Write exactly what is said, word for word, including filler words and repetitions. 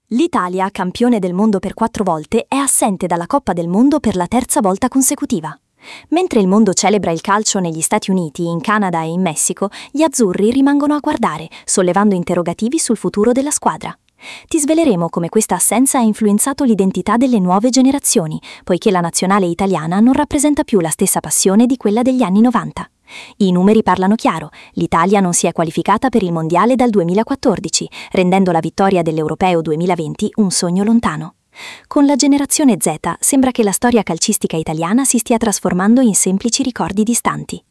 L'Italia, campione del mondo per quattro volte, è assente dalla Coppa del Mondo per la terza volta consecutiva. Mentre il mondo celebra il calcio negli Stati Uniti, in Canada e in Messico, gli azzurri rimangono a guardare, sollevando interrogativi sul futuro della squadra. Ti sveleremo come questa assenza ha influenzato l'identità delle nuove generazioni, poiché la nazionale italiana non rappresenta più la stessa passione di quella degli anni novanta. I numeri parlano chiaro, l'Italia non si è qualificata per il Mondiale dal duemilaquattordici, rendendo la vittoria dell'Europeo duemilaventi un sogno lontano. Con la generazione Z sembra che la storia calcistica italiana si stia trasformando in semplici ricordi distanti.